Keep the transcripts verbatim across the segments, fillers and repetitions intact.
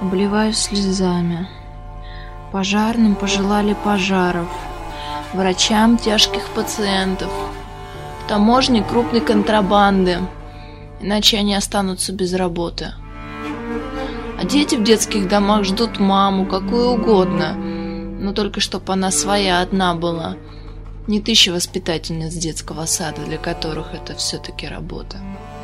Обливаюсь слезами. Пожарным пожелали пожаров, врачам тяжких пациентов, таможне крупной контрабанды, иначе они останутся без работы. А дети в детских домах ждут маму, какую угодно, но только чтоб она своя одна была, не тысяча воспитательниц детского сада, для которых это все-таки работа.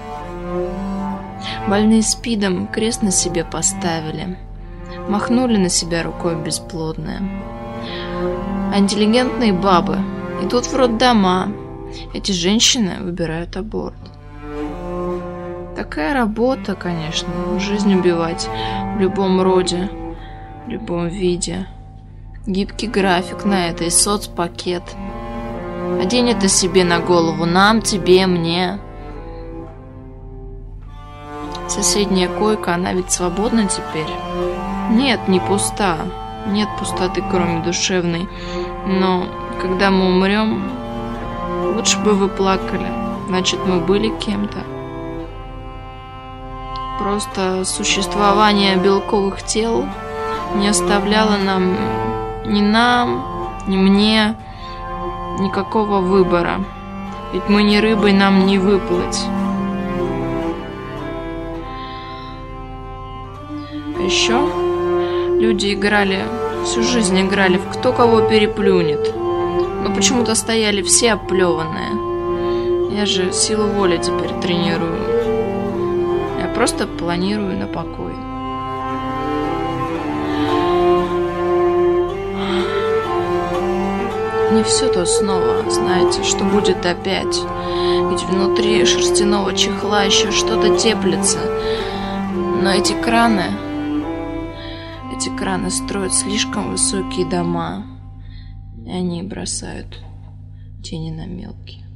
Больные СПИДом крест на себе поставили, махнули на себя рукой бесплодная. А интеллигентные бабы идут в роддома, эти женщины выбирают аборт. Такая работа, конечно, жизнь убивать в любом роде, в любом виде. Гибкий график на это и соцпакет. Одень это себе на голову, нам, тебе, мне. Соседняя койка, она ведь свободна теперь? Нет, не пуста. Нет пустоты, кроме душевной. Но когда мы умрем, лучше бы вы плакали. Значит, мы были кем-то. Просто существование белковых тел не оставляло нам, ни нам, ни мне, никакого выбора. Ведь мы не рыбой, нам не выплыть. А еще люди играли, всю жизнь играли в кто кого переплюнет. Но почему-то стояли все оплеванные. Я же силу воли теперь тренирую. Я просто планирую на покой. Не все то снова, знаете, что будет опять. Ведь внутри шерстяного чехла еще что-то теплится. Но эти краны, эти краны строят слишком высокие дома, и они бросают тени на мелкие.